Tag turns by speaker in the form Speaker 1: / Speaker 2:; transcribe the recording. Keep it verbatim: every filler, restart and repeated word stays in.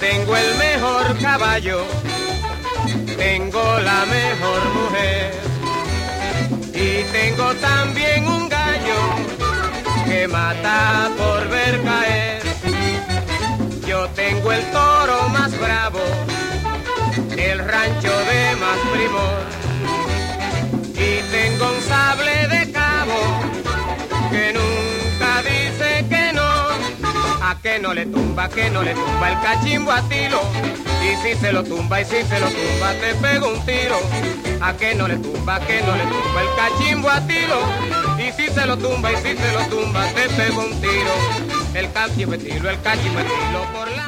Speaker 1: tengo el mejor caballo, tengo la mejor mujer y tengo también un gallo que mata por ver caer. Yo tengo el toro más bravo, el rancho de más primor y tengo un sable de cabo que nunca dice que no. A que no le tumba, que no le tumba el cachimbo a tiro. Y si se lo tumba, y si se lo tumba, te pego un tiro. A que no le tumba, que no le tumba el cachimbo a tiro. Y si se lo tumba, y si se lo tumba, te pego un tiro. El cachimbo a tiro, el cachimbo a tiro por la